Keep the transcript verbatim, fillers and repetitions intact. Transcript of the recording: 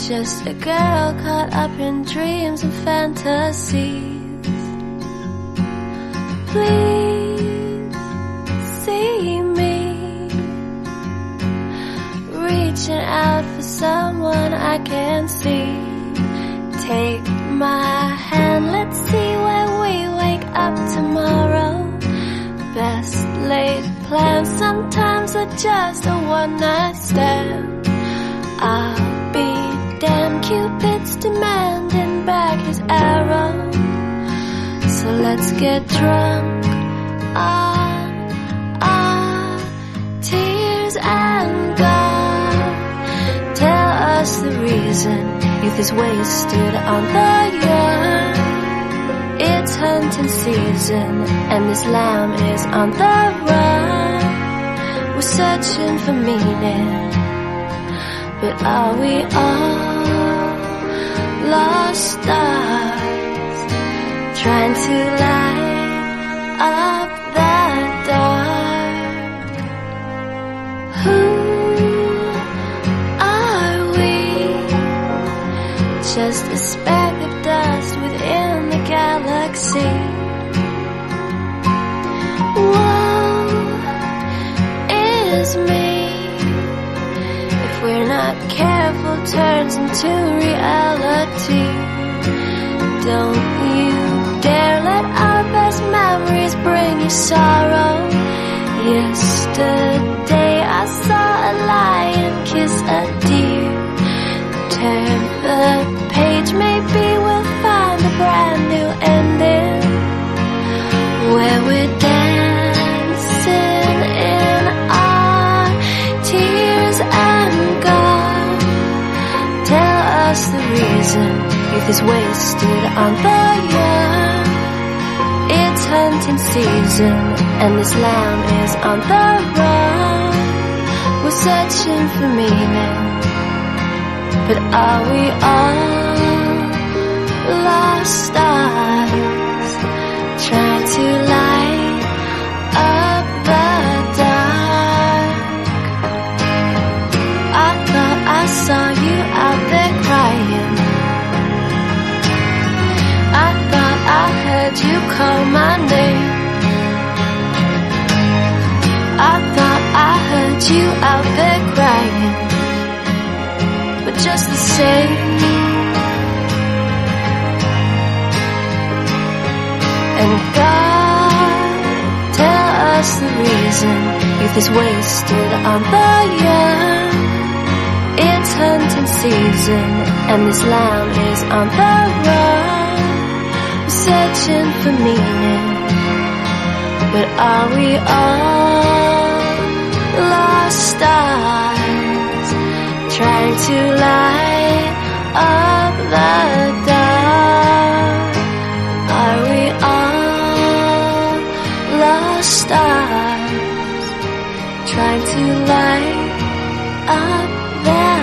just a girl caught up in dreams and fantasies. Please see me reaching out for someone I can see. Take my hand, let's see where we wake up tomorrow. Best laid plans sometimes are just a one-night stand. I'll be damned, Cupid's demanding back his arrow. So let's get drunk on our tears and God. Tell us the reason youth is wasted on the young. It's hunting season and this lamb is on the run. We're searching for meaning, but are we all lost stars trying to light up that dark? Who are we? Just a speck of dust within the galaxy. Woe is me, if we're not careful, turns into reality. Don't you dare let our best memories bring you sorrow. Yesterday I saw a lion kiss a deer. Turn the page, maybe we'll find a brand new ending, where we're dancing in our tears and God. Tell us the reason youth is wasted on the young. It's hunting season and this lamb is on the run. We're searching for meaning, but are we all lost stars trying to light up the dark? I thought I saw you out there crying. I thought I heard you call my name. I thought I heard you out there crying. But just the same, and God, tell us the reason youth is wasted on the young. It's hunting season and this lamb is on the run. We're searching for meaning, but are we all lost stars trying to light up the dark? Are we all lost stars trying to light up the